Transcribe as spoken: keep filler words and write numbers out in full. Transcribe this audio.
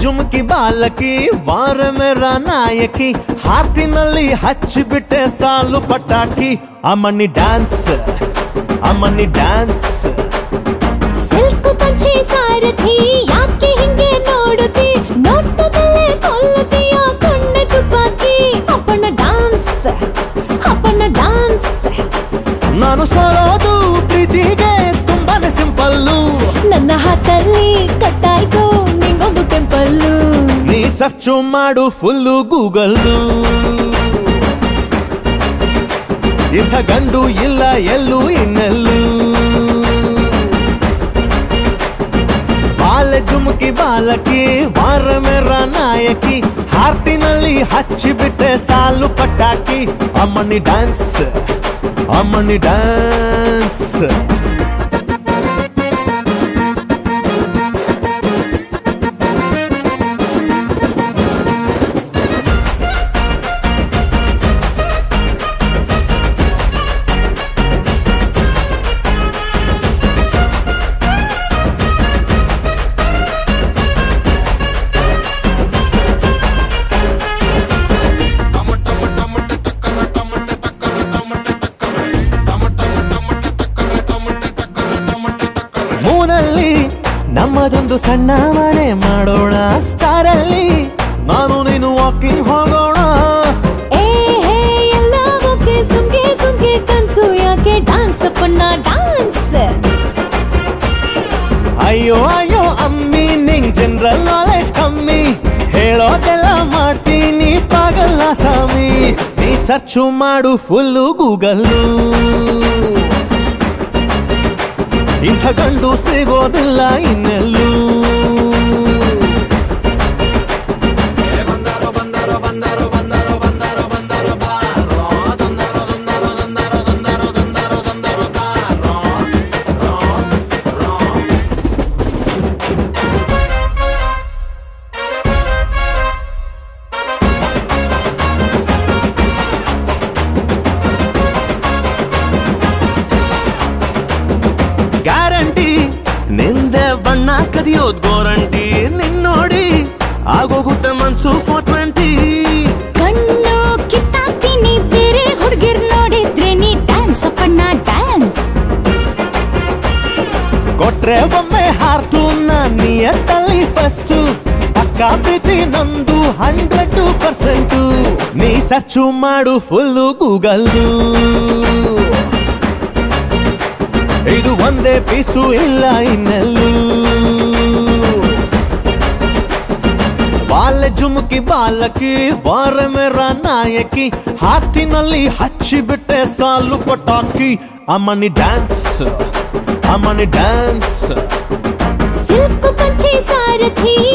ಜುಮ್ಕಿ ಬಾಲಕಿ ವಾರ ಮೇರಾ ನಾಯಕಿ ಹಾತಿನಲ್ಲಿ ಹಚ್ಚಿಬಿಟ್ಟೆ ಸಾಲು ಪಟಾಕಿ ಅಮ್ಮನಿ ಡ್ಯಾನ್ಸ್ ಅಮ್ಮನಿ ಡ್ಯಾನ್ಸ್ ಸಿಲ್ಕು ಪಂಚೆ ಸಾರಥಿ ಯಾಕೆ ಹಿಂಗೆ ನೋಡುತ್ತಿ ನೋಟದಲ್ಲೇ ಕೊಲ್ಲುತ್ತೀಯ ಕಣ್ಣೆ ತುಪಾಕಿ ಅಪ್ಪನ ಡ್ಯಾನ್ಸ್ ಅಪ್ಪನ ಡ್ಯಾನ್ಸ್ ನಾನು ಸೋಲೋದು ಪ್ರೀತಿಗೆ ತುಂಬಾನೇ ಸಿಂಪಲ್ಲು ನನ್ನ ಹಾತಲ್ಲಿ ಕಟ್ಟಾಯ್ತು ನಿಂಗೊಂದು ಟೆಂಪಲ್ಲು ನೀ ಸರ್ಚು ಮಾಡು ಫುಲ್ಲು ಗೂಗಲ್ಲು ಇಂಥ ಗಂಡು ಇಲ್ಲ ಎಲ್ಲೂ ಇನ್ನೆಲ್ಲೂ ಬಾಲೆ ಜುಮ್ಕಿ ಬಾಲಕಿ ವಾರ ಮೇರಾ ನಾಯಕಿ ಹಾರ್ಟಿನಲ್ಲಿ ಹಚ್ಚಿಬಿಟ್ಟೆ ಸಾಲು ಪಟಾಕಿ ಅಮ್ಮನಿ ಡ್ಯಾನ್ಸ್ ಅಮ್ಮನಿ ಡ್ಯಾನ್ಸ್ ಮೂನಲ್ಲಿ ನಮ್ಮದೊಂದು ಸಣ್ಣ ಮನೆ ಮಾಡೋಣ ಸ್ಟಾರ್ ಅಲ್ಲಿ ನಾನು ನೀನು ವಾಕಿಂಗ್ ಹೋಗೋಣ ಏ ಹೇ ಎಲ್ಲ ಓಕೆ ಸುಮ್ಗೆ ಸುಮ್ಗೆ ಕನ್ಸು ಯಾಕೆ ಡ್ಯಾನ್ಸ್ ಅಪ್ಪಣ್ಣ ಡ್ಯಾನ್ಸ್ ಅಯ್ಯೋ ಅಯ್ಯೋ ಅಮ್ಮಿ ನಿಂಗ್ ಜನರಲ್ ನಾಲೆಜ್ ಕಮ್ಮಿ ಹೇಳೋದೆಲ್ಲ ಮಾಡ್ತೀನಿ ಪಾಗಲ್ಲ ಸ್ವಾಮಿ ನೀ ಸರ್ಚು ಮಾಡು ಫುಲ್ಲು ಗೂಗಲ್ಲು ಇಂಥ ಗಂಡು ಸಿಗೋದಿಲ್ಲ ಇನ್ನೆಲ್ಲೂ ಗ್ಯಾರಂಟಿ ನಿಂದೆ ಬಣ್ಣ ಕದಿಯೋದ್ ಗೋರಂಟಿ ನಿನ್ನೋಡಿ ಆಗೋಗುತ್ತೆ ಮನ್ಸು ಫೋರ್ ಟ್ವೆಂಟಿ ಕಣ್ಣು ಕಿತ್ತಾಕ್ತೀನಿ ಬೇರೆ ಹುಡುಗಿರ್ ನೋಡಿದ್ರೆ ನೀ ಡ್ಯಾನ್ಸ್ ಅಪ್ಪಣ್ಣ ಡ್ಯಾನ್ಸ್ ಕೊಟ್ರೆ ಒಮ್ಮೆ ಹಾರ್ಟು ನಿಯತ್ತಲ್ಲಿ ಫಸ್ಟ್ ಪಕ್ಕ ಪ್ರೀತಿ ನಂದು ಹಂಡ್ರೆಡ್ ಪರ್ಸೆಂಟು ನೀ ಸರ್ಚು ಮಾಡು ಫುಲ್ಲು ಗೂಗಲ್ಲು ಇದು ಒಂದೇ ಪೀಸು ಇಲ್ಲ ಇನ್ನೆಲ್ಲೂ ಬಾಲೆ ಜುಮ್ಕಿ ಬಾಲಕಿ ವಾರ ಮೇರಾ ನಾಯಕಿ ಹಾತಿನಲ್ಲಿ ಹಚ್ಚಿಬಿಟ್ಟೆ ಸಾಲು ಪಟಾಕಿ ಅಮ್ಮನಿ ಡ್ಯಾನ್ಸ್ ಅಮ್ಮನಿ ಡ್ಯಾನ್ಸ್ ಸಿಲ್ಕು ಪಂಚೆ ಸಾರಥಿ